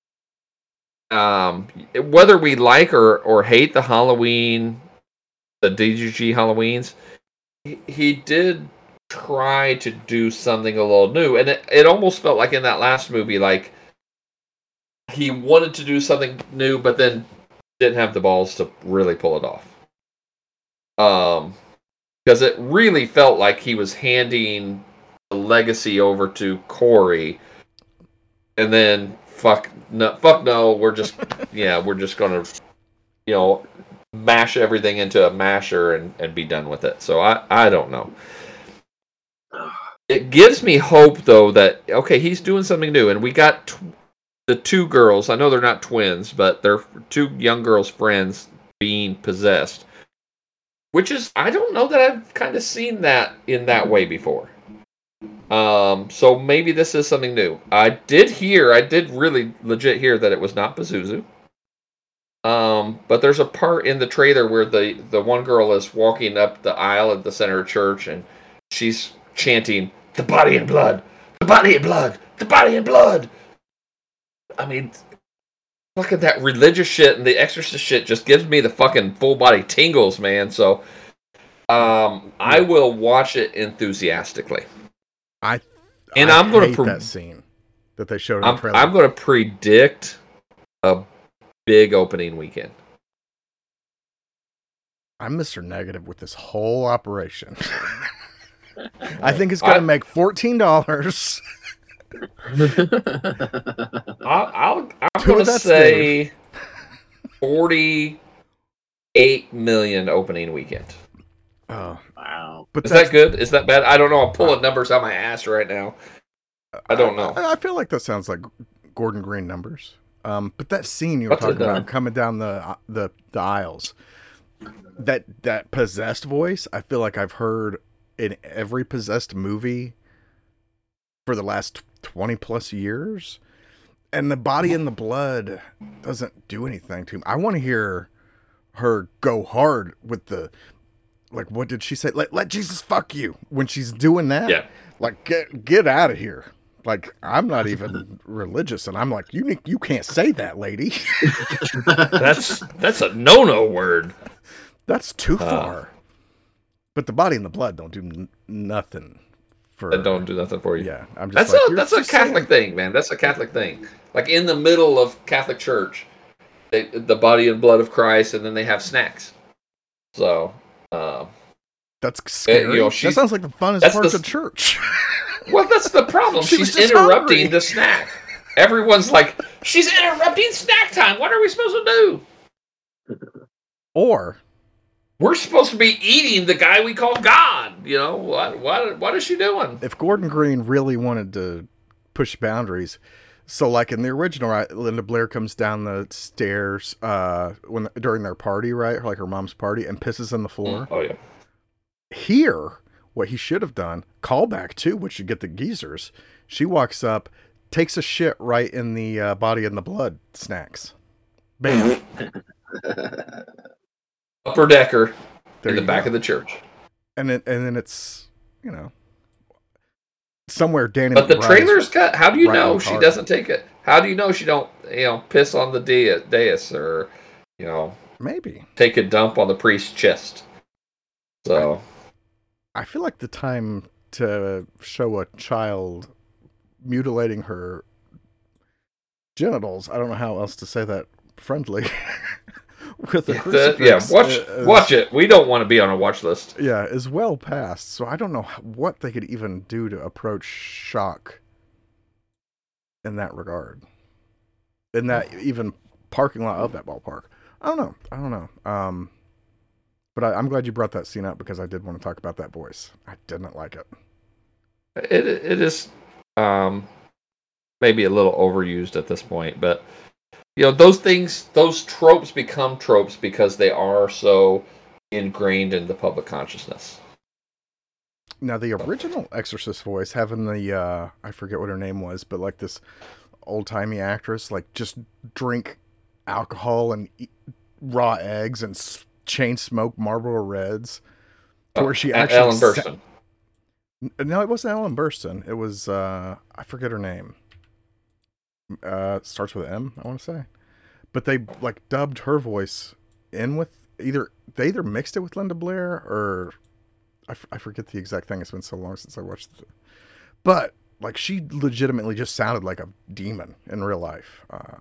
[SPEAKER 1] Um, whether we like or, or hate the Halloween, the D G G Halloweens, he, he did try to do something a little new, and it, it almost felt like in that last movie, like he wanted to do something new, but then didn't have the balls to really pull it off. Um, because it really felt like he was handing the legacy over to Corey, and then fuck no, fuck no, we're just yeah, we're just gonna, you know, mash everything into a masher and, and be done with it. So I I don't know. It gives me hope though that okay, he's doing something new, and we got. Tw- The two girls, I know they're not twins, but they're two young girls' friends being possessed. Which is, I don't know that I've kind of seen that in that way before. Um, so maybe this is something new. I did hear, I did really legit hear that it was not Pazuzu. Um, but there's a part in the trailer where the, the one girl is walking up the aisle at the center of church and she's chanting, "The body and blood! The body and blood! The body and blood!" I mean, fucking that religious shit and the Exorcist shit just gives me the fucking full body tingles, man. So, um, I will watch it enthusiastically.
[SPEAKER 2] I
[SPEAKER 1] and
[SPEAKER 2] I
[SPEAKER 1] I'm going to
[SPEAKER 2] hate
[SPEAKER 1] pre-
[SPEAKER 2] that scene that they showed in
[SPEAKER 1] I'm,
[SPEAKER 2] the trailer.
[SPEAKER 1] I'm going to predict a big opening weekend.
[SPEAKER 2] I'm Mister Negative with this whole operation. I think it's going to make fourteen dollars.
[SPEAKER 1] I'll, I'll, I'm
[SPEAKER 2] Two
[SPEAKER 1] going
[SPEAKER 2] of
[SPEAKER 1] to
[SPEAKER 2] that's
[SPEAKER 1] say forty-eight million opening weekend.
[SPEAKER 2] Oh,
[SPEAKER 3] Wow.
[SPEAKER 2] but
[SPEAKER 1] Is
[SPEAKER 2] that's-
[SPEAKER 1] that good? Is that bad? I don't know. I'm pulling numbers out my ass right now. I don't know.
[SPEAKER 2] I, I feel like that sounds like Gordon Green numbers. Um, but that scene you were
[SPEAKER 1] What's it
[SPEAKER 2] talking about
[SPEAKER 1] done?
[SPEAKER 2] coming down the the the aisles, that that possessed voice, I feel like I've heard in every possessed movie for the last twenty plus years. And the body and the blood doesn't do anything to me. I want to hear her go hard with the, like, what did she say? Let, let Jesus fuck you when she's doing that.
[SPEAKER 1] Yeah.
[SPEAKER 2] Like, get get out of here. Like, I'm not even religious, and I'm like, you ne- you can't say that, lady.
[SPEAKER 1] That's that's a no-no word.
[SPEAKER 2] That's too
[SPEAKER 1] Uh.
[SPEAKER 2] far. But the body and the blood don't do n- nothing for.
[SPEAKER 1] That don't do nothing for you.
[SPEAKER 2] Yeah, I'm just.
[SPEAKER 1] That's
[SPEAKER 2] like,
[SPEAKER 1] a
[SPEAKER 2] you're
[SPEAKER 1] that's a
[SPEAKER 2] just
[SPEAKER 1] Catholic
[SPEAKER 2] saying-
[SPEAKER 1] thing, man. That's a Catholic thing. Like in the middle of Catholic church, they, the body and blood of Christ, and then they have snacks. So, uh,
[SPEAKER 2] That's scary.
[SPEAKER 1] you know,
[SPEAKER 2] that
[SPEAKER 1] she's-
[SPEAKER 2] sounds like the funnest
[SPEAKER 1] that's
[SPEAKER 2] part
[SPEAKER 1] the-
[SPEAKER 2] of church.
[SPEAKER 1] well, that's the problem.
[SPEAKER 2] She was
[SPEAKER 1] She's
[SPEAKER 2] just
[SPEAKER 1] interrupting
[SPEAKER 2] hungry.
[SPEAKER 1] the snack. Everyone's like, "She's interrupting snack time. What are we supposed to do?"
[SPEAKER 2] Or
[SPEAKER 1] We're supposed to be eating the guy we call God. You know what? What? What is she doing?
[SPEAKER 2] if Gordon Green really wanted to push boundaries, So, like in the original, right, Linda Blair comes down the stairs uh, when during their party, right, like her mom's party, and pisses on the floor.
[SPEAKER 1] Oh yeah.
[SPEAKER 2] Here, what he should have done, callback too, which you get the geezers. She walks up, takes a shit right in the uh, body and the blood snacks. Bam.
[SPEAKER 1] Upper decker
[SPEAKER 2] There
[SPEAKER 1] in the
[SPEAKER 2] you
[SPEAKER 1] back
[SPEAKER 2] go.
[SPEAKER 1] of the church.
[SPEAKER 2] And then, and then it's, you know, somewhere Danny
[SPEAKER 1] But the
[SPEAKER 2] McBride's
[SPEAKER 1] trailer's got. How do you
[SPEAKER 2] right
[SPEAKER 1] know
[SPEAKER 2] on
[SPEAKER 1] she
[SPEAKER 2] target.
[SPEAKER 1] doesn't take it? How do you know she don't, you know, piss on the da- dais or, you know,
[SPEAKER 2] Maybe.
[SPEAKER 1] take a dump on the priest's chest? So
[SPEAKER 2] I feel like the time to show a child mutilating her genitals, I don't know how else to say that friendly, with a
[SPEAKER 1] the,
[SPEAKER 2] crucifix.
[SPEAKER 1] yeah, watch
[SPEAKER 2] is-
[SPEAKER 1] watch it. We don't want to be on a watch list.
[SPEAKER 2] Yeah, is well past. So I don't know what they could even do to approach shock in that regard. In that even parking lot of that ballpark. I don't know. I don't know. Um, but I, I'm glad you brought that scene up because I did want to talk about that voice. I didn't like it.
[SPEAKER 1] It it is um, maybe a little overused at this point, but you know those things, those tropes become tropes because they are so ingrained in the public consciousness.
[SPEAKER 2] Now the original Exorcist voice, having the uh, I forget what her name was, but like this old timey actress, like just drink alcohol and eat raw eggs and s- chain smoke Marlboro Reds, to where she
[SPEAKER 1] Uh,
[SPEAKER 2] actually
[SPEAKER 1] Ellen
[SPEAKER 2] sa-
[SPEAKER 1] Burstyn.
[SPEAKER 2] No, it wasn't Ellen Burstyn. It was uh, I forget her name. Uh, starts with M, I want to say, but they like dubbed her voice in with either they either mixed it with Linda Blair or I, f- I forget the exact thing. It's been so long since I watched it, but like she legitimately just sounded like a demon in real life. Uh,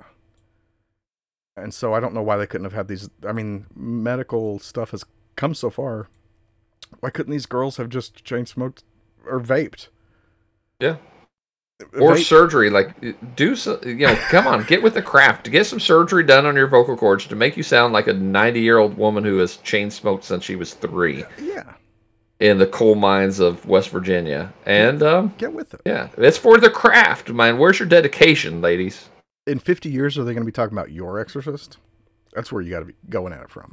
[SPEAKER 2] and so I don't know why they couldn't have had these. I mean, medical stuff has come so far. Why couldn't these girls have just chain smoked or vaped?
[SPEAKER 1] Yeah. Or
[SPEAKER 2] Vape-
[SPEAKER 1] surgery, like do so, you know? Come on, get with the craft. Get some surgery done on your vocal cords to make you sound like a ninety-year-old woman who has chain smoked since she was three
[SPEAKER 2] yeah,
[SPEAKER 1] in the coal mines of West Virginia. And um,
[SPEAKER 2] get with it.
[SPEAKER 1] yeah, it's for the craft, man. Where's your dedication, ladies?
[SPEAKER 2] In fifty years, are they going to be talking about Your Exorcist? That's where you got to be going at it from.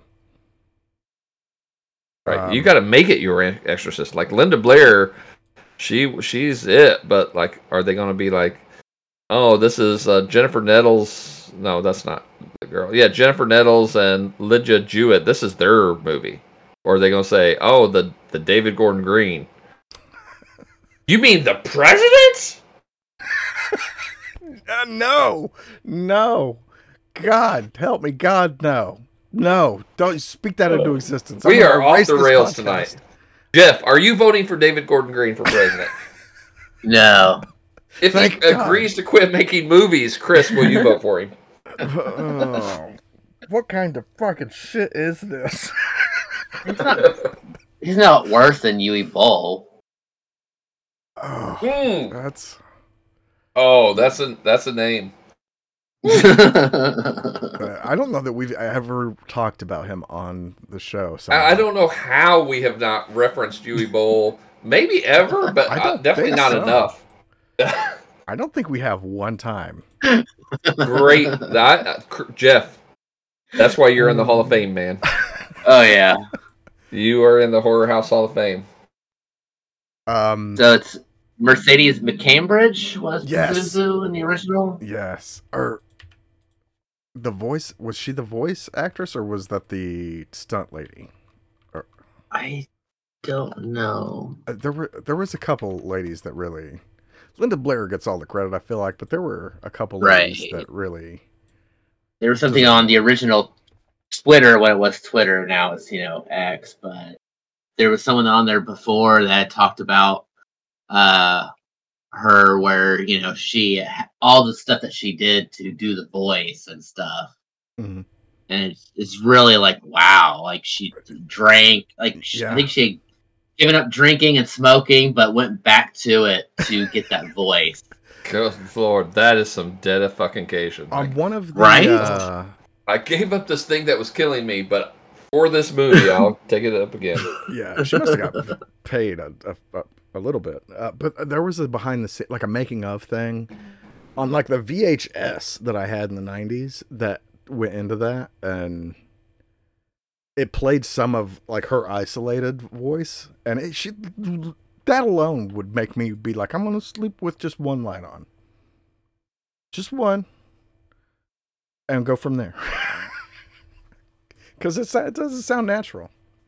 [SPEAKER 1] Right, you
[SPEAKER 2] Um,
[SPEAKER 1] got to make it your exorcist. Like Linda Blair, she she's it. But like, are they going to be like, oh, this is uh, Jennifer Nettles? No, that's not the girl. Yeah, Jennifer Nettles and Lydia Jewett. This is their movie. Or are they going to say, oh, the the David Gordon Green? You mean the president?
[SPEAKER 2] Uh, no, no. God, help me. God, no. No, don't speak that into existence. I'm
[SPEAKER 1] We
[SPEAKER 2] gonna
[SPEAKER 1] are off
[SPEAKER 2] erase
[SPEAKER 1] the
[SPEAKER 2] this
[SPEAKER 1] rails
[SPEAKER 2] podcast.
[SPEAKER 1] tonight. Jeff, are you voting for David Gordon Green for president?
[SPEAKER 3] No.
[SPEAKER 1] If he
[SPEAKER 2] Thank God.
[SPEAKER 1] agrees to quit making movies, Chris, will you vote for him?
[SPEAKER 2] Oh, what kind of fucking shit is this?
[SPEAKER 3] He's not, he's not worse than Yui Bowl.
[SPEAKER 2] Oh,
[SPEAKER 1] Hmm.
[SPEAKER 2] that's
[SPEAKER 1] Oh, that's a that's a name.
[SPEAKER 2] uh, I don't know that we've ever talked about him on the show. So
[SPEAKER 1] I, I don't know how we have not referenced Dewey Bowl. Maybe ever, but
[SPEAKER 2] I
[SPEAKER 1] uh,
[SPEAKER 2] don't
[SPEAKER 1] definitely
[SPEAKER 2] think
[SPEAKER 1] not
[SPEAKER 2] so.
[SPEAKER 1] enough.
[SPEAKER 2] I don't think we have one time.
[SPEAKER 1] Great, that, uh, Cr- Jeff. That's why you're in the Hall of Fame, man.
[SPEAKER 3] Oh yeah.
[SPEAKER 1] You are in the Horror House Hall of Fame.
[SPEAKER 2] Um,
[SPEAKER 3] So it's Mercedes McCambridge was
[SPEAKER 2] Yes.
[SPEAKER 3] Zuzu in the original.
[SPEAKER 2] yes, or the voice was she the voice actress or was that the stunt lady?
[SPEAKER 3] I don't know.
[SPEAKER 2] Uh, there were there was a couple ladies that really. Linda Blair gets all the credit, I feel like, but there were a couple ladies
[SPEAKER 3] Right.
[SPEAKER 2] that really.
[SPEAKER 3] There was something on the original Twitter when it was Twitter. Now it's you know X, but there was someone on there before that talked about uh her where you know she all the stuff that she did to do the voice and stuff.
[SPEAKER 2] Mhm.
[SPEAKER 3] And it's, it's really like wow, like she drank, like she,
[SPEAKER 2] Yeah.
[SPEAKER 3] I think she had given up drinking and smoking, but went back to it to get that voice.
[SPEAKER 1] Good Lord, that is some dedication.
[SPEAKER 2] On
[SPEAKER 1] Like,
[SPEAKER 2] one of the
[SPEAKER 3] Right?
[SPEAKER 2] uh,
[SPEAKER 1] I gave up this thing that was killing me, but for this movie, I'll take it up again.
[SPEAKER 2] yeah, she must have got paid a, a, a, a little bit, uh, but there was a behind the scene, like a making of thing on like the V H S that I had in the nineties that went into that, and it played some of like her isolated voice, and it she that alone would make me be like, I'm gonna sleep with just one light on, just one, and go from there, because it it doesn't sound natural.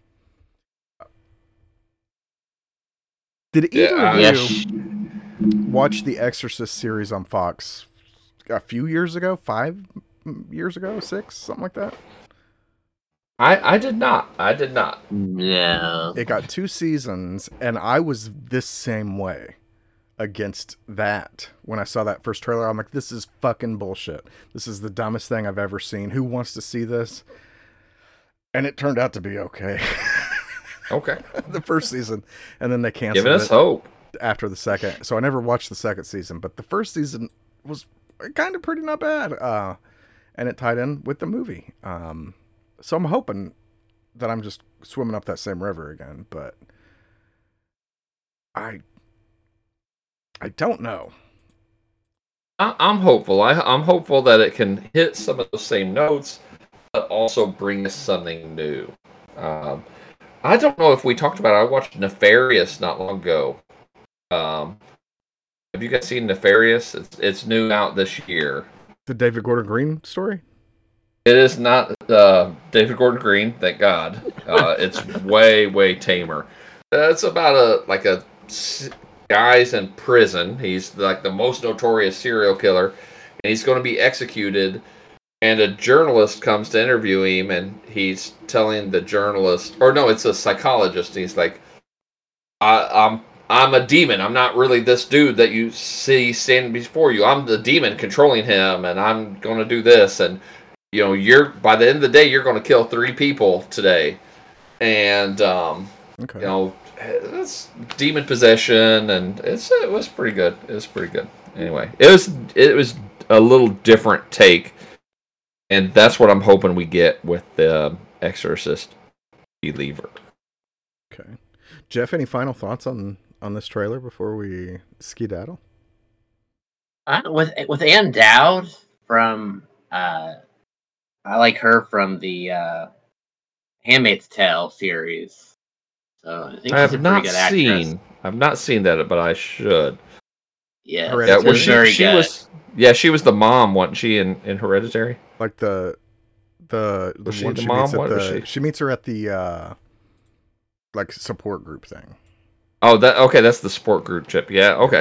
[SPEAKER 2] Did either
[SPEAKER 1] Yeah,
[SPEAKER 2] of
[SPEAKER 3] Yeah,
[SPEAKER 2] you
[SPEAKER 3] sh-
[SPEAKER 2] watch the Exorcist series on Fox a few years ago, five years ago, six, something like that?
[SPEAKER 1] I I did not. I did not.
[SPEAKER 3] no.
[SPEAKER 2] It got two seasons, and I was this same way against that. When I saw that first trailer, I'm like, this is fucking bullshit. This is the dumbest thing I've ever seen. Who wants to see this? And it turned out to be okay.
[SPEAKER 1] Okay.
[SPEAKER 2] The first season, and then they canceled
[SPEAKER 1] Giving us
[SPEAKER 2] it
[SPEAKER 1] hope.
[SPEAKER 2] after the second. So I never watched the second season, but the first season was kind of pretty not bad. Uh, and it tied in with the movie. Um, so I'm hoping that I'm just swimming up that same river again, but I I don't know.
[SPEAKER 1] I, I'm hopeful. I, I'm hopeful that it can hit some of those same notes, but also bring us something new. Um, I don't know if we talked about it. I watched Nefarious not long ago. Um, have you guys seen Nefarious? It's, it's new out this year.
[SPEAKER 2] The David Gordon Green story?
[SPEAKER 1] It is not uh, David Gordon Green, thank God. Uh, it's way, way tamer. Uh, it's about a like a s- guy's in prison. He's like the most notorious serial killer, and he's going to be executed. And a journalist comes to interview him, and he's telling the journalist, or no, it's a psychologist. And he's like, I, "I'm I'm a demon. I'm not really this dude that you see standing before you. I'm the demon controlling him, and I'm going to do this." And you know, you're by the end of the day, you're going to kill three people today, and um,
[SPEAKER 2] Okay.
[SPEAKER 1] you know, it's demon possession, and it's it was pretty good. It was pretty good. Anyway, it was it was a little different take, and that's what I'm hoping we get with the Exorcist Believer.
[SPEAKER 2] Okay. Jeff, any final thoughts on on this trailer before we skedaddle?
[SPEAKER 3] Uh, with with Ann Dowd from uh, I like her from the uh, Handmaid's Tale series. So I think
[SPEAKER 1] I
[SPEAKER 3] she's
[SPEAKER 1] have
[SPEAKER 3] a pretty
[SPEAKER 1] not
[SPEAKER 3] good actress.
[SPEAKER 1] seen. I've not seen that, but I should.
[SPEAKER 3] Yeah,
[SPEAKER 2] Hereditary.
[SPEAKER 1] Yeah, was
[SPEAKER 3] she's
[SPEAKER 1] she?
[SPEAKER 3] very
[SPEAKER 1] She
[SPEAKER 3] good.
[SPEAKER 1] was. Yeah, she was the mom, wasn't she? In, in Hereditary.
[SPEAKER 2] Like the the the
[SPEAKER 1] Was she
[SPEAKER 2] one
[SPEAKER 1] the
[SPEAKER 2] she
[SPEAKER 1] mom?
[SPEAKER 2] meets at
[SPEAKER 1] What was
[SPEAKER 2] the
[SPEAKER 1] she?
[SPEAKER 2] she meets her at the uh like support group thing.
[SPEAKER 1] Oh, that okay. That's the sport group chip. Yeah. Okay.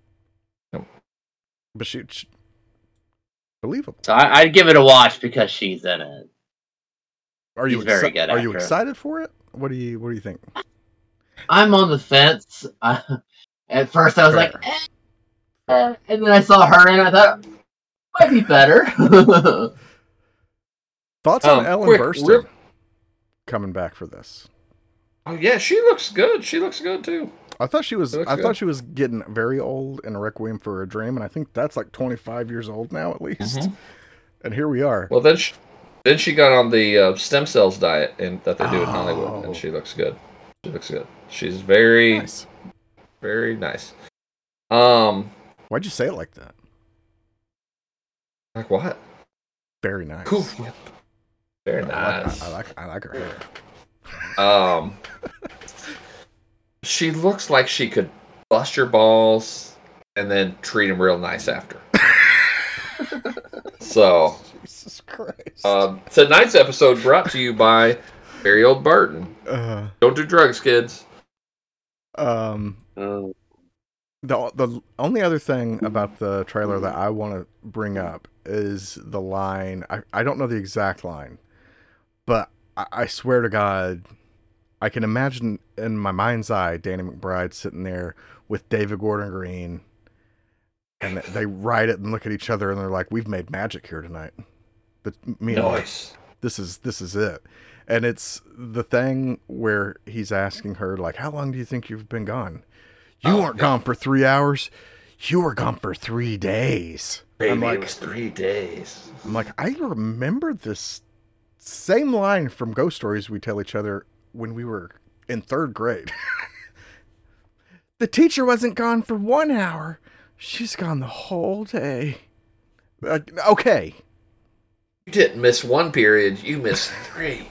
[SPEAKER 2] But she, she believable.
[SPEAKER 3] So I, I'd give it a watch because she's in it.
[SPEAKER 2] Are you
[SPEAKER 3] she's very
[SPEAKER 2] exci-
[SPEAKER 3] good
[SPEAKER 2] Are you
[SPEAKER 3] actress.
[SPEAKER 2] excited for it? What do you What do you think?
[SPEAKER 3] I'm on the fence. Uh, at first, I was
[SPEAKER 2] Fair.
[SPEAKER 3] like, eh, eh, and then I saw her, and I thought, might be better.
[SPEAKER 2] Thoughts on
[SPEAKER 1] Um,
[SPEAKER 2] Ellen
[SPEAKER 1] quick,
[SPEAKER 2] Burstyn
[SPEAKER 1] real-
[SPEAKER 2] coming back for this?
[SPEAKER 1] Oh yeah, she looks good. She looks good too.
[SPEAKER 2] I thought she was.
[SPEAKER 1] It looks
[SPEAKER 2] I
[SPEAKER 1] good.
[SPEAKER 2] thought she was getting very old in Requiem for a Dream, and I think that's like twenty-five years old now at least.
[SPEAKER 1] Mhm.
[SPEAKER 2] And here we are.
[SPEAKER 1] Well, then she, then she got on the uh, stem cells diet and that they do in Hollywood,
[SPEAKER 2] Oh.
[SPEAKER 1] and she looks good. She looks good. She's very,
[SPEAKER 2] Nice.
[SPEAKER 1] very nice. Um,
[SPEAKER 2] Why'd you say it like that?
[SPEAKER 1] like what?
[SPEAKER 2] Very nice.
[SPEAKER 1] Cool. Very
[SPEAKER 2] I
[SPEAKER 1] nice.
[SPEAKER 2] like, I like. I like her hair.
[SPEAKER 1] Um, she looks like she could bust your balls and then treat them real nice after. So,
[SPEAKER 2] Jesus Christ.
[SPEAKER 1] um, tonight's episode brought to you by Very Old Barton.
[SPEAKER 2] Uh,
[SPEAKER 1] Don't do drugs, kids.
[SPEAKER 2] um.
[SPEAKER 3] Oh,
[SPEAKER 2] The the only other thing about the trailer that I want to bring up is the line. I, I don't know the exact line, but I, I swear to God, I can imagine in my mind's eye Danny McBride sitting there with David Gordon Green, and they write it and look at each other and they're like, "We've made magic here tonight." But me and
[SPEAKER 1] Nice.
[SPEAKER 2] this is this is it. And it's the thing where he's asking her like, "How long do you think you've been gone?" You
[SPEAKER 1] Oh,
[SPEAKER 2] weren't
[SPEAKER 1] yeah.
[SPEAKER 2] gone for three hours. You were gone for three days.
[SPEAKER 1] Baby,
[SPEAKER 2] I'm like,
[SPEAKER 1] it was three days.
[SPEAKER 2] I'm like, I remember this same line from ghost stories we tell each other when we were in third grade. The teacher wasn't gone for one hour. She's gone the whole day. Uh, okay.
[SPEAKER 1] You didn't miss one period. You missed three.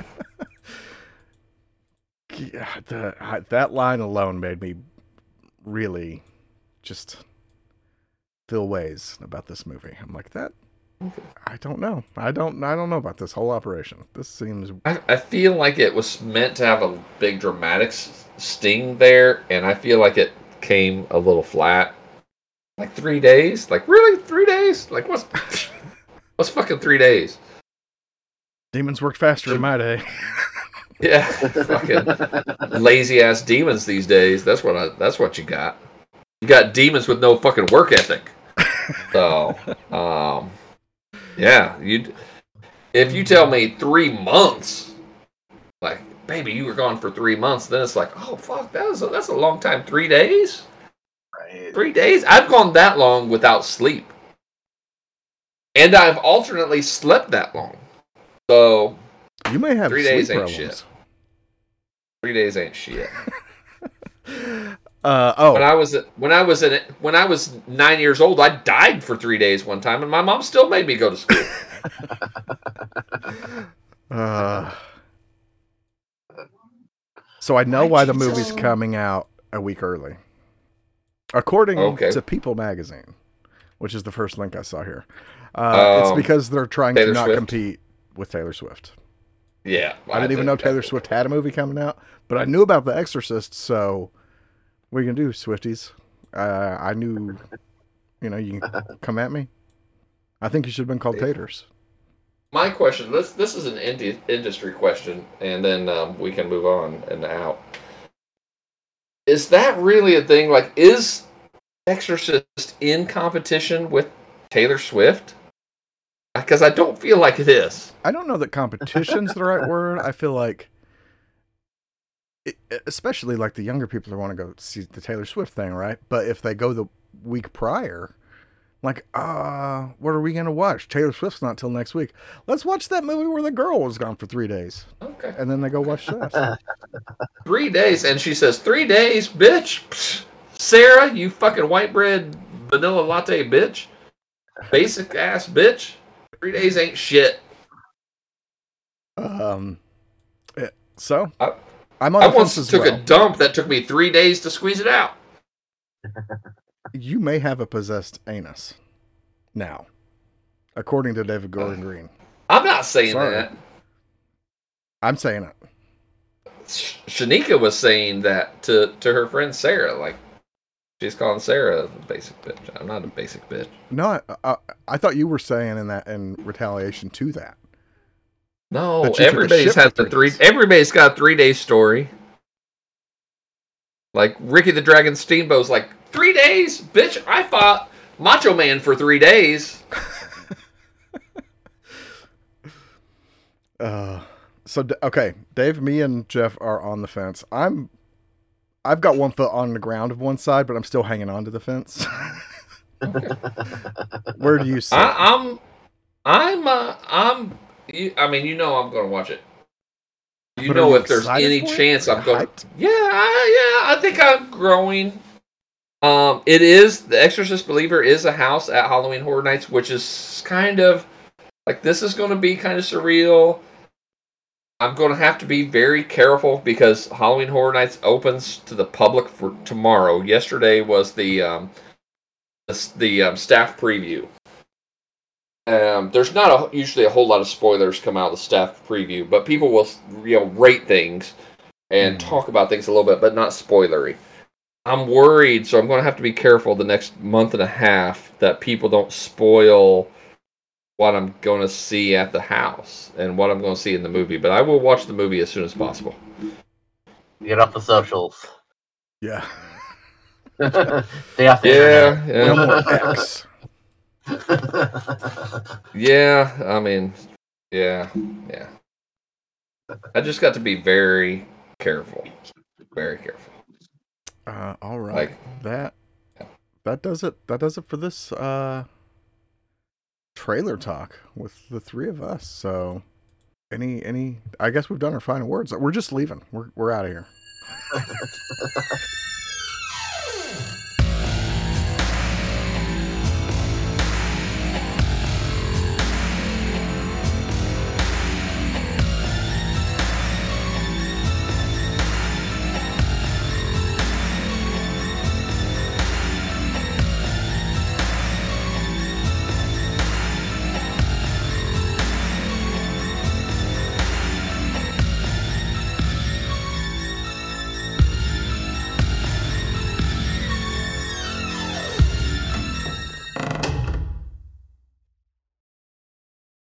[SPEAKER 2] Yeah, the, I, that line alone made me really just feel ways about this movie. I'm like, that. I don't know. I don't. I don't know about this whole operation. This seems.
[SPEAKER 1] I, I feel like it was meant to have a big dramatic s- sting there, and I feel like it came a little flat. Like three days? Like really? Three days? Like what's what's fucking three days?
[SPEAKER 2] Demons worked faster in my day.
[SPEAKER 1] Yeah, fucking lazy ass demons these days. That's what I. That's what you got. You got demons with no fucking work ethic. So, um, yeah, you. If you tell me three months, like, baby, you were gone for three months, then it's like, oh fuck, that was a, that's a long time. Three days.
[SPEAKER 3] Right.
[SPEAKER 1] Three days. I've gone that long without sleep, and I've alternately slept that long. So.
[SPEAKER 2] You may have
[SPEAKER 1] Three
[SPEAKER 2] sleep
[SPEAKER 1] days ain't
[SPEAKER 2] problems.
[SPEAKER 1] shit. Three days ain't shit.
[SPEAKER 2] Uh, oh,
[SPEAKER 1] When I was when I was in it, when I was nine years old, I died for three days one time, and my mom still made me go to school.
[SPEAKER 2] uh, so I know
[SPEAKER 1] My
[SPEAKER 2] why the
[SPEAKER 1] Jesus.
[SPEAKER 2] movie's coming out a week early, according
[SPEAKER 1] Okay.
[SPEAKER 2] to People Magazine, which is the first link I saw here. Uh, it's
[SPEAKER 1] Um,
[SPEAKER 2] because they're trying
[SPEAKER 1] Taylor
[SPEAKER 2] to not
[SPEAKER 1] Swift?
[SPEAKER 2] compete with Taylor Swift.
[SPEAKER 1] Yeah,
[SPEAKER 2] I didn't even know
[SPEAKER 1] think
[SPEAKER 2] Taylor
[SPEAKER 1] that-
[SPEAKER 2] Swift had a movie coming out, but I knew about The Exorcist, so what are you going to do, Swifties? Uh, I knew, you know, you can come at me. I think you should have been called Taters.
[SPEAKER 1] My question. This this is an indi- industry question, and then um, we can move on and out. Is that really a thing? Like, is Exorcist in competition with Taylor Swift? Because I don't feel like it is.
[SPEAKER 2] I don't know that competition's the right word. I feel like, it, especially like the younger people who want to go see the Taylor Swift thing, right? But if they go the week prior, like, uh, what are we going to watch? Taylor Swift's not till next week. Let's watch that movie where the girl was gone for three days.
[SPEAKER 1] Okay.
[SPEAKER 2] And then they go watch that.
[SPEAKER 1] Three days, and she says, three days, bitch. Psh, Sarah, you fucking white bread vanilla latte bitch. Basic ass bitch. Three days ain't shit.
[SPEAKER 2] Um, it- so,
[SPEAKER 1] I-
[SPEAKER 2] I'm on
[SPEAKER 1] I
[SPEAKER 2] the
[SPEAKER 1] once
[SPEAKER 2] fence as
[SPEAKER 1] took
[SPEAKER 2] well.
[SPEAKER 1] a dump that took me three days to squeeze it out.
[SPEAKER 2] You may have a possessed anus now, according to David Gordon Green.
[SPEAKER 1] I'm not saying
[SPEAKER 2] Sorry.
[SPEAKER 1] that.
[SPEAKER 2] I'm saying it.
[SPEAKER 1] Sh- Shanika was saying that to, to her friend Sarah. Like, she's calling Sarah a basic bitch. I'm not a basic bitch.
[SPEAKER 2] No, I, I, I thought you were saying in that in retaliation to that.
[SPEAKER 1] No,
[SPEAKER 2] That you took a
[SPEAKER 1] everybody's
[SPEAKER 2] shit for
[SPEAKER 1] had the
[SPEAKER 2] three
[SPEAKER 1] three.
[SPEAKER 2] days.
[SPEAKER 1] Everybody's got a three day story. Like Ricky the Dragon Steamboat's like three days, bitch. I fought Macho Man for three days.
[SPEAKER 2] Uh, so D- okay, Dave, me and Jeff are on the fence. I'm, I've got one foot on the ground of one side, but I'm still hanging on to the fence. Where do you sit?
[SPEAKER 1] I, I'm, I'm, uh, I'm. You, I mean, you know, I'm gonna watch it. You
[SPEAKER 2] But are
[SPEAKER 1] know,
[SPEAKER 2] you
[SPEAKER 1] if there's
[SPEAKER 2] excited
[SPEAKER 1] any
[SPEAKER 2] for it?
[SPEAKER 1] chance
[SPEAKER 2] Are
[SPEAKER 1] I'm
[SPEAKER 2] you
[SPEAKER 1] going.
[SPEAKER 2] hyped?
[SPEAKER 1] Yeah, I, yeah. I think I'm growing. Um, it is The Exorcist Believer is a house at Halloween Horror Nights, which is kind of like this is going to be kind of surreal. I'm going to have to be very careful because Halloween Horror Nights opens to the public for tomorrow. Yesterday was the um, the, the um, staff preview. Um, there's not a, usually a whole lot of spoilers come out of the staff preview, but people will you know rate things and
[SPEAKER 2] Mm.
[SPEAKER 1] talk about things a little bit, but not spoilery. I'm worried, so I'm going to have to be careful the next month and a half that people don't spoil what I'm going to see at the house and what I'm going to see in the movie. But I will watch the movie as soon as possible.
[SPEAKER 3] Get off the socials.
[SPEAKER 2] Yeah.
[SPEAKER 3] Stay off the
[SPEAKER 1] Yeah,
[SPEAKER 2] No
[SPEAKER 1] yeah,
[SPEAKER 2] more X.
[SPEAKER 3] internet.
[SPEAKER 1] yeah. I mean, yeah, yeah. I just got to be very careful, very careful.
[SPEAKER 2] Uh, all right.
[SPEAKER 1] Like-
[SPEAKER 2] that that does it. That does it for this uh, trailer talk with the three of us. So, any any, I guess we've done our final words. We're just leaving. We're we're out of here.